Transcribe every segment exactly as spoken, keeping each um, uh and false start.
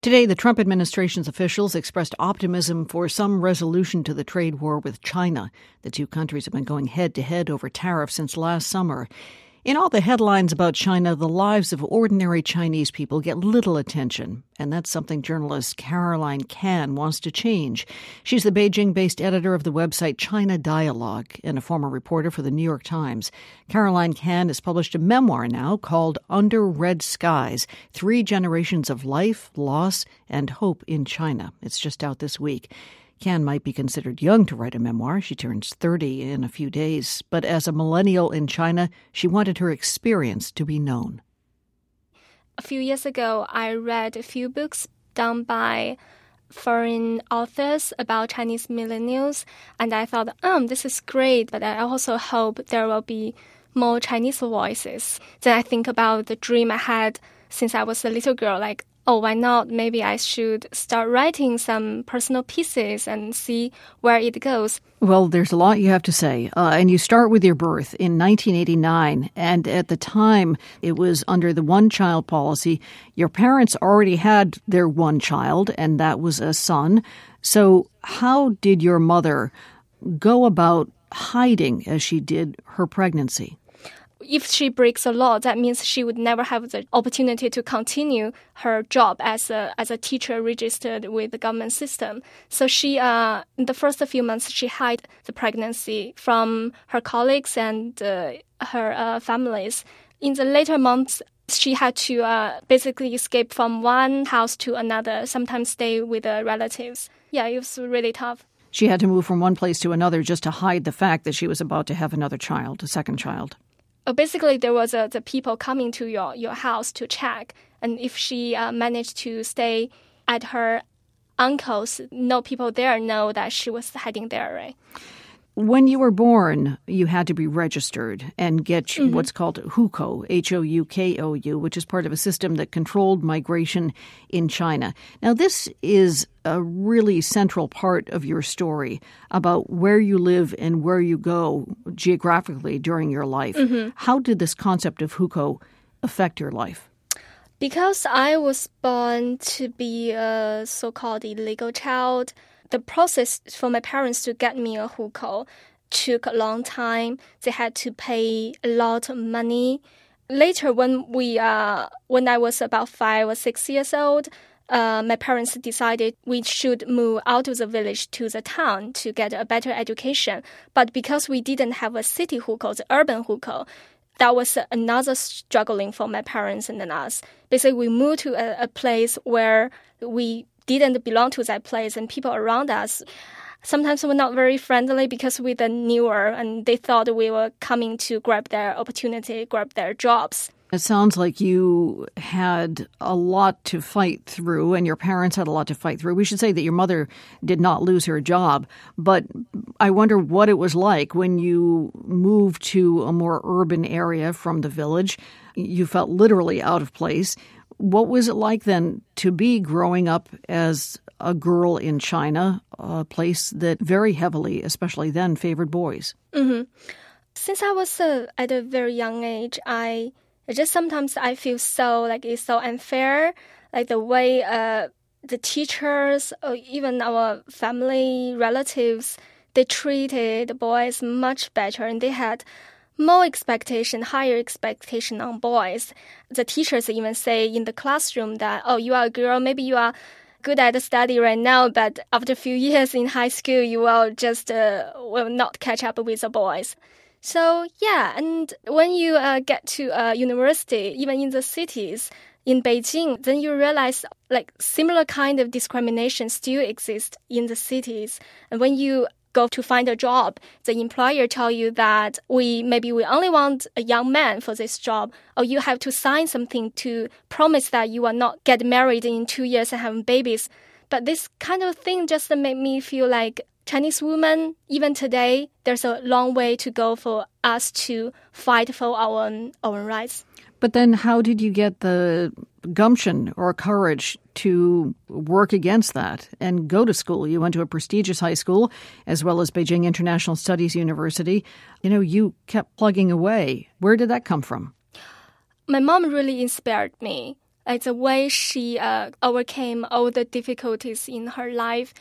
Today, the Trump administration's officials expressed optimism for some resolution to the trade war with China. The two countries have been going head-to-head over tariffs since last summer. In all the headlines about China, the lives of ordinary Chinese people get little attention, and that's something journalist Caroline Kan wants to change. She's the Beijing-based editor of the website China Dialogue and a former reporter for the New York Times. Caroline Kan has published a memoir now called Under Red Skies, Three Generations of Life, Loss, and Hope in China. It's just out this week. Kan might be considered young to write a memoir. She turns thirty in a few days. But as a millennial in China, she wanted her experience to be known. A few years ago, I read a few books done by foreign authors about Chinese millennials, and I thought, um, this is great, but I also hope there will be more Chinese voices. Then I think about the dream I had since I was a little girl, like, oh, why not? Maybe I should start writing some personal pieces and see where it goes. Well, there's a lot you have to say. Uh, and you start with your birth in nineteen eighty-nine. And at the time, it was under the one-child policy. Your parents already had their one child, and that was a son. So how did your mother go about hiding, as she did, her pregnancy? If she breaks the law, that means she would never have the opportunity to continue her job as a as a teacher registered with the government system. So she, uh, in the first few months, she hid the pregnancy from her colleagues and uh, her uh, families. In the later months, she had to uh, basically escape from one house to another, sometimes stay with uh, relatives. Yeah, it was really tough. She had to move from one place to another just to hide the fact that she was about to have another child, a second child. Uh, basically, there was uh, the people coming to your, your house to check. And if she uh, managed to stay at her uncle's, no people there know that she was hiding there, right? When you were born, you had to be registered and get mm-hmm. what's called hukou, H O U K O U, which is part of a system that controlled migration in China. Now, this is a really central part of your story about where you live and where you go geographically during your life. Mm-hmm. How did this concept of hukou affect your life? Because I was born to be a so-called illegal child, the process for my parents to get me a hukou took a long time. They had to pay a lot of money. Later, when we, uh, when I was about five or six years old, uh, my parents decided we should move out of the village to the town to get a better education. But because we didn't have a city hukou, the urban hukou, that was another struggling for my parents and us. Basically, we moved to a, a place where we didn't belong to that place, and people around us sometimes were not very friendly because we were newer, and they thought we were coming to grab their opportunity, grab their jobs. It sounds like you had a lot to fight through, and your parents had a lot to fight through. We should say that your mother did not lose her job, but I wonder what it was like when you moved to a more urban area from the village. You felt literally out of place. What was it like then to be growing up as a girl in China, a place that very heavily, especially then, favored boys? Mm-hmm. Since I was uh, at a very young age, I just sometimes I feel so like it's so unfair, like the way uh, the teachers or even our family relatives, they treated boys much better, and they had more expectation, higher expectation on boys. The teachers even say in the classroom that, oh, you are a girl, maybe you are good at study right now, but after a few years in high school, you will just uh, will not catch up with the boys. So, yeah, and when you uh, get to uh, university, even in the cities, in Beijing, then you realize like similar kind of discrimination still exists in the cities. And when you go to find a job, the employer tell you that we maybe we only want a young man for this job, or you have to sign something to promise that you will not get married in two years and have babies. But this kind of thing just made me feel like Chinese women, even today, there's a long way to go for us to fight for our own, our rights. But then how did you get the gumption or courage to work against that and go to school? You went to a prestigious high school as well as Beijing International Studies University. You know, you kept plugging away. Where did that come from? My mom really inspired me. like the way she uh, overcame all the difficulties in her life.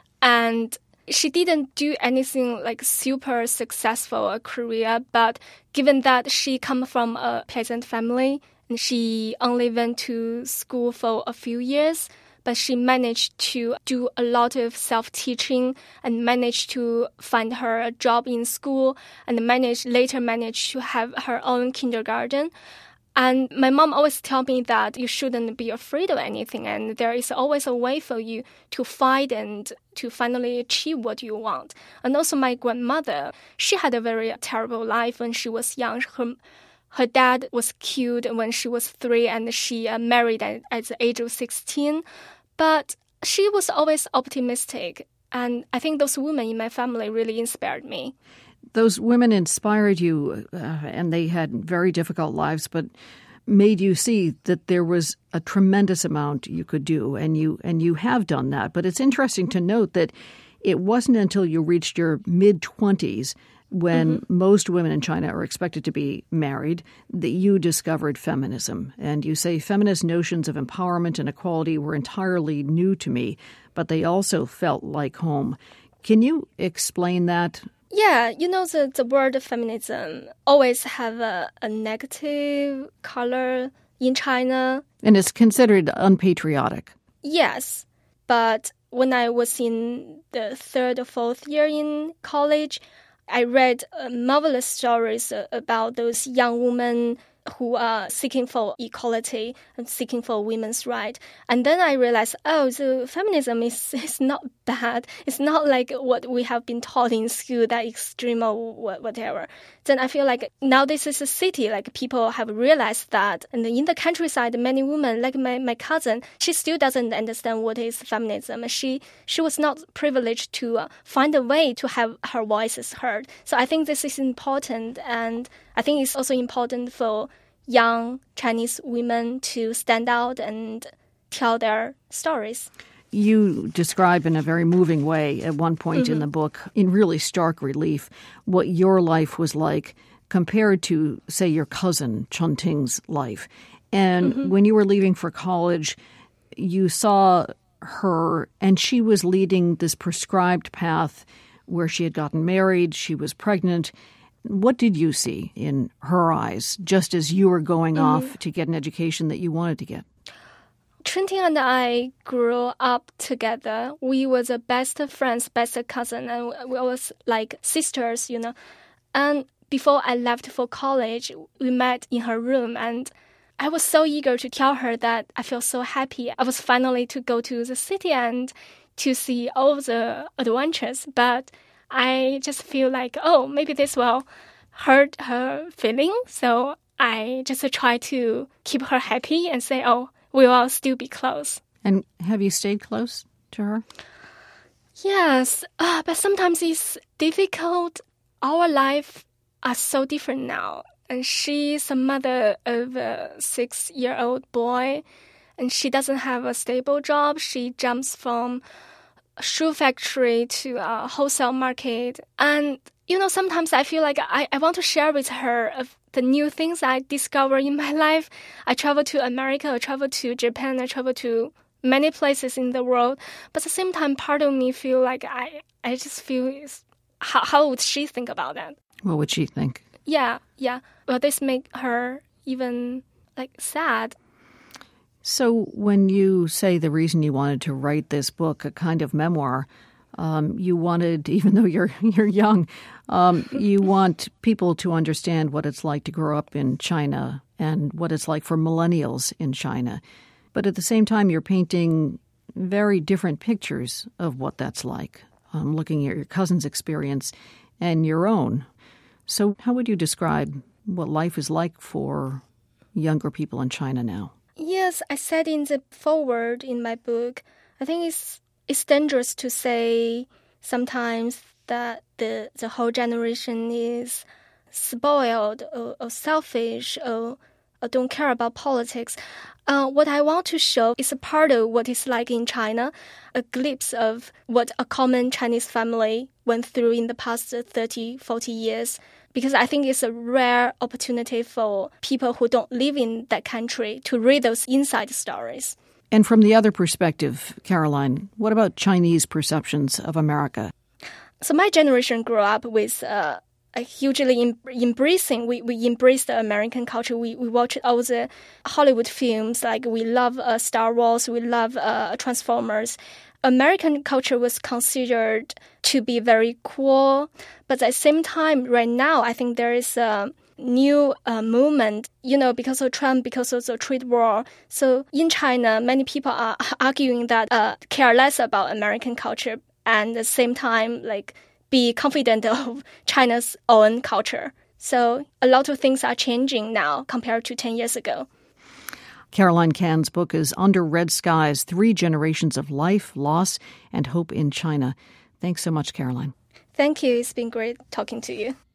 And she didn't do anything like super successful a career, but given that she come from a peasant family and she only went to school for a few years, but she managed to do a lot of self-teaching and managed to find her a job in school and managed later managed to have her own kindergarten. And my mom always tell me that you shouldn't be afraid of anything, and there is always a way for you to fight and to finally achieve what you want. And also my grandmother, she had a very terrible life when she was young. Her, her dad was killed when she was three, and she uh, married at, at the age of sixteen. But she was always optimistic, and I think those women in my family really inspired me. Those women inspired you, uh, and they had very difficult lives, but made you see that there was a tremendous amount you could do, and you and you have done that. But it's interesting to note that it wasn't until you reached your mid-twenties, when mm-hmm. most women in China are expected to be married, that you discovered feminism. And you say feminist notions of empowerment and equality were entirely new to me, but they also felt like home. Can you explain that? Yeah, you know, the, the word feminism always have a, a negative color in China. And it's considered unpatriotic. Yes, but when I was in the third or fourth year in college, I read uh, marvelous stories uh, about those young women who are seeking for equality and seeking for women's rights. And then I realized, oh, so feminism is, is not bad. It's not like what we have been taught in school, that extreme or whatever. Then I feel like now this is a city, like people have realized that. And in the countryside, many women, like my, my cousin, she still doesn't understand what is feminism. She she was not privileged to uh, find a way to have her voices heard. So I think this is important. And I think it's also important for young Chinese women to stand out and tell their stories. You describe in a very moving way at one point mm-hmm. in the book, in really stark relief, what your life was like compared to, say, your cousin Chun Ting's life. And mm-hmm. when you were leaving for college, you saw her, and she was leading this prescribed path where she had gotten married, she was pregnant. What did you see in her eyes, just as you were going mm-hmm. off to get an education that you wanted to get? Chun Ting and I grew up together. We were the best friends, best cousin, and we was like sisters, you know. And before I left for college, we met in her room, and I was so eager to tell her that I feel so happy. I was finally to go to the city and to see all the adventures, but I just feel like, oh, maybe this will hurt her feeling. So I just try to keep her happy and say, oh, we will still be close. And have you stayed close to her? Yes, uh, but sometimes it's difficult. Our life are so different now. And she's a mother of a six-year-old boy, and she doesn't have a stable job. She jumps from shoe factory to a wholesale market. And, you know, sometimes I feel like I, I want to share with her of the new things I discover in my life. I travel to America, I travel to Japan, I travel to many places in the world. But at the same time, part of me feel like I, I just feel, how, how would she think about that? What would she think? Yeah, yeah. Well, this make her even, like, sad. So when you say the reason you wanted to write this book, a kind of memoir, um, you wanted, even though you're you're young, um, you want people to understand what it's like to grow up in China and what it's like for millennials in China. But at the same time, you're painting very different pictures of what that's like, um, looking at your cousin's experience and your own. So how would you describe what life is like for younger people in China now? Yes, I said in the foreword in my book, I think it's it's dangerous to say sometimes that the, the whole generation is spoiled or, or selfish or, or don't care about politics. Uh, what I want to show is a part of what it's like in China, a glimpse of what a common Chinese family went through in the past thirty, forty years. because I think it's a rare opportunity for people who don't live in that country to read those inside stories. And from the other perspective, Caroline, what about Chinese perceptions of America? So my generation grew up with uh, a hugely em- embracing, we, we embrace the American culture. We we watch all the Hollywood films, like we love uh, Star Wars, we love uh, Transformers. American culture was considered to be very cool, but at the same time, right now, I think there is a new uh, movement, you know, because of Trump, because of the trade war. So in China, many people are arguing that uh, care less about American culture and at the same time, like, be confident of China's own culture. So a lot of things are changing now compared to ten years ago. Caroline Can's book is Under Red Skies, Three Generations of Life, Loss, and Hope in China. Thanks so much, Caroline. Thank you. It's been great talking to you.